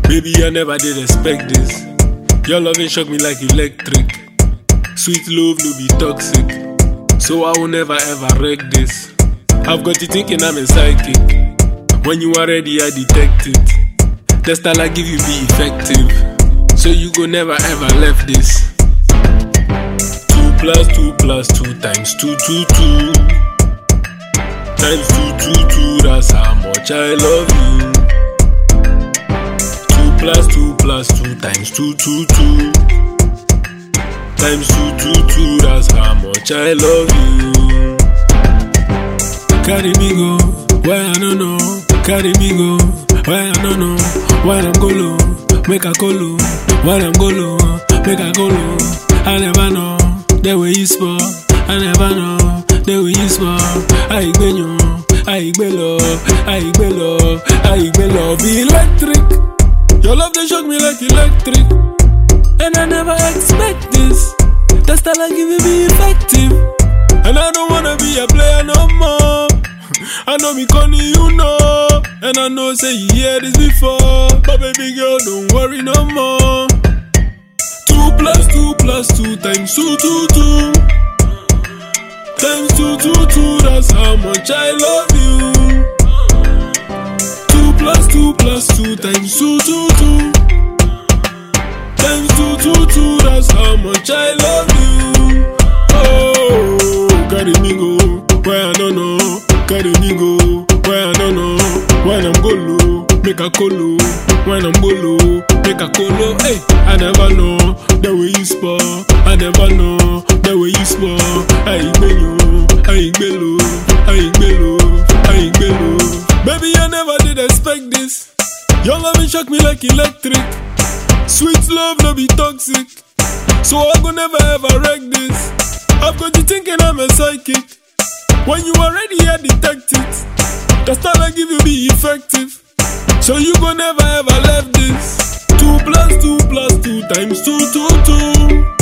Baby, I never did expect this. Your loving shock me like electric. Sweet love no be toxic, so I will never ever wreck this. I've got you thinking I'm a psychic. When you are ready, I detect it. The style I give you be effective, so you go never ever left this. 2 plus 2 plus 2 times 2 2 2 times 2 2 2. That's how much I love you. 2 plus 2 plus 2 times 2 2 2 times 2 2 2. That's how much I love you. Carry me go where I don't know. Carry me go where I don't know. When I'm go low, make a go low. When I'm go low, make a go low. I never know the way you spell. I never know the way you spell. I ignore you, I ignore, I ignore, I ignore. Be electric. Your love they shock me like electric, and I never expect this. The style I give you be effective, and I don't wanna be a player no more. I know me calling you know, and I know say you hear this before, but baby girl don't worry no more. 2 plus 2 plus 2 times 2 2 2 times 2 2 2. That's how much I love you. 2 plus 2 plus 2 times 2 2 2 times 2 2 2. That's how much I love you. Oh, carry me go where I don't know. Carry me go where I don't know. When I'm go low, make a colo. When I'm go low, make a colo. Hey, I never know the way you spell. I never know the way you spell. I ignore, I ignore. Baby, I never did expect this. Your love shock me like electric. Sweet love no be toxic, so I go never ever wreck this. I've got you thinking I'm a psychic. When you are ready, I detect it. The style I give you be effective, so you go never ever left this. 2 plus 2 plus 2 times 2 2 2